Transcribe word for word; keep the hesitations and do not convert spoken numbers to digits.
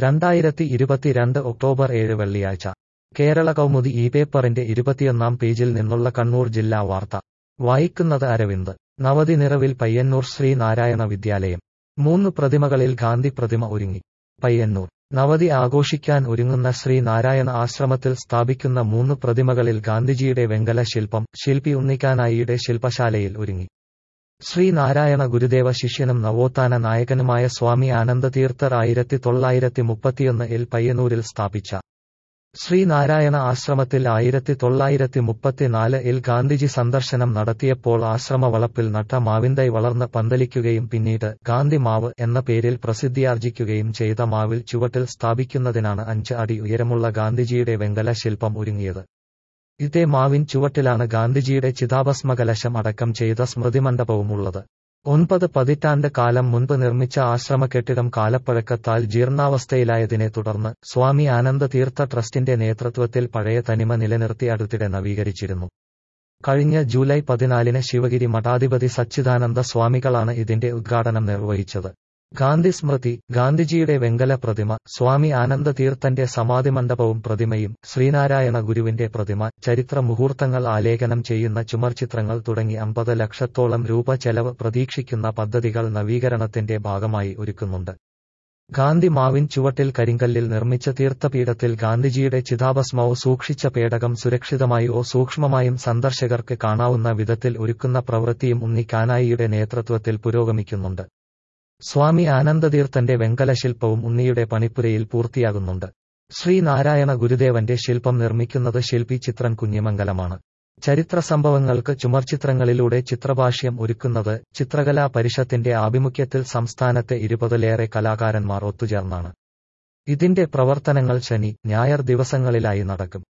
രണ്ടായിരത്തി ഇരുപത്തിരണ്ട് ഒക്ടോബർ ഏഴ് വെള്ളിയാഴ്ച കേരള കൗമുദി ഈ പേപ്പറിന്റെ ഇരുപത്തിയൊന്നാം പേജിൽ നിന്നുള്ള കണ്ണൂർ ജില്ലാ വാർത്ത വായിക്കുന്നത് അരവിന്ദ്. നവതി നിറവിൽ പയ്യന്നൂർ ശ്രീനാരായണ വിദ്യാലയം. മൂന്ന് പ്രതിമകളിൽ ഗാന്ധി പ്രതിമ ഒരുങ്ങി. പയ്യന്നൂർ. നവതി ആഘോഷിക്കാൻ ഒരുങ്ങുന്ന ശ്രീനാരായണ ആശ്രമത്തിൽ സ്ഥാപിക്കുന്ന മൂന്ന് പ്രതിമകളിൽ ഗാന്ധിജിയുടെ വെങ്കല ശില്പം ശില്പി ഉണ്ണിക്കാനായിയുടെ ശില്പശാലയിൽ ഒരുങ്ങി. ശ്രീനാരായണ ഗുരുദേവ ശിഷ്യനും നവോത്ഥാന നായകനുമായ സ്വാമി ആനന്ദതീർത്ഥർ ആയിരത്തി തൊള്ളായിരത്തി മുപ്പത്തിയൊന്ന് ഇൽ പയ്യന്നൂരിൽ സ്ഥാപിച്ച ശ്രീനാരായണ ആശ്രമത്തിൽ ആയിരത്തി തൊള്ളായിരത്തി മുപ്പത്തിനാല് ഇൽ ഗാന്ധിജി സന്ദർശനം നടത്തിയപ്പോൾ ആശ്രമ വളപ്പിൽ നട്ട മാവിൻതൈ വളർന്ന് പന്തലിക്കുകയും പിന്നീട് ഗാന്ധി മാവ് എന്ന പേരിൽ പ്രസിദ്ധിയാർജിക്കുകയും ചെയ്ത മാവിൽ ചുവട്ടിൽ സ്ഥാപിക്കുന്നതിനാണ് അഞ്ച് അടി ഉയരമുള്ള ഗാന്ധിജിയുടെ വെങ്കല ശില്പം ഒരുങ്ങിയത്. ഇതേ മാവിൻ ചുവട്ടിലാണ് ഗാന്ധിജിയുടെ ചിതാഭസ്മകലശം അടക്കം ചെയ്ത സ്മൃതിമണ്ഡപവും ഉള്ളത്. ഒൻപത് പതിറ്റാണ്ട് കാലം മുൻപ് നിർമ്മിച്ച ആശ്രമ കെട്ടിടം കാലപ്പഴക്കത്താൽ ജീർണാവസ്ഥയിലായതിനെ തുടർന്ന് സ്വാമി ആനന്ദ തീർത്ഥ ട്രസ്റ്റിന്റെ നേതൃത്വത്തിൽ പഴയ തനിമ നിലനിർത്തി അടുത്തിടെ നവീകരിച്ചിരുന്നു. കഴിഞ്ഞ ജൂലൈ പതിനാലിന് ശിവഗിരി മഠാധിപതി സച്ചിദാനന്ദ സ്വാമികളാണ് ഇതിന്റെ ഉദ്ഘാടനം നിർവഹിച്ചത്. ഗാന്ധി സ്മൃതി, ഗാന്ധിജിയുടെ വെങ്കല പ്രതിമ, സ്വാമി ആനന്ദ തീർത്ഥന്റെ സമാധി മണ്ഡപവും പ്രതിമയും, ശ്രീനാരായണ ഗുരുവിന്റെ പ്രതിമ, ചരിത്ര മുഹൂർത്തങ്ങൾ ആലേഖനം ചെയ്യുന്ന ചുമർചിത്രങ്ങൾ തുടങ്ങി അമ്പത് ലക്ഷത്തോളം രൂപ ചെലവ് പ്രതീക്ഷിക്കുന്ന പദ്ധതികൾ നവീകരണത്തിന്റെ ഭാഗമായി ഒരുക്കുന്നുണ്ട്. ഗാന്ധി മാവിൻ ചുവട്ടിൽ കരിങ്കല്ലിൽ നിർമ്മിച്ച തീർത്ഥപീഠത്തിൽ ഗാന്ധിജിയുടെ ചിതാഭസ്മവും സൂക്ഷിച്ച പേടകം സുരക്ഷിതമായോ സൂക്ഷ്മമായും സന്ദർശകർക്ക് കാണാവുന്ന വിധത്തിൽ ഒരുക്കുന്ന പ്രവൃത്തിയും ഉണ്ണിക്കാനായിയുടെ നേതൃത്വത്തിൽ പുരോഗമിക്കുന്നുണ്ട്. സ്വാമി ആനന്ദതീർത്ഥന്റെ വെങ്കല ശില്പവും ഉണ്ണിയുടെ പണിപ്പുരയിൽ പൂർത്തിയാകുന്നുണ്ട്. ശ്രീനാരായണ ഗുരുദേവന്റെ ശില്പം നിർമ്മിക്കുന്നത് ശില്പി ചിത്രൻ കുഞ്ഞിമംഗലമാണ്. ചരിത്ര സംഭവങ്ങൾക്ക് ചുമർചിത്രങ്ങളിലൂടെ ചിത്രഭാഷ്യം ഒരുക്കുന്നത് ചിത്രകലാ പരിഷത്തിന്റെ ആഭിമുഖ്യത്തിൽ സംസ്ഥാനത്തെ ഇരുപതിലേറെ കലാകാരന്മാർ ഒത്തുചേർന്നാണ്. ഇതിന്റെ പ്രവർത്തനങ്ങൾ ശനി, ഞായർ ദിവസങ്ങളിലായി നടക്കും.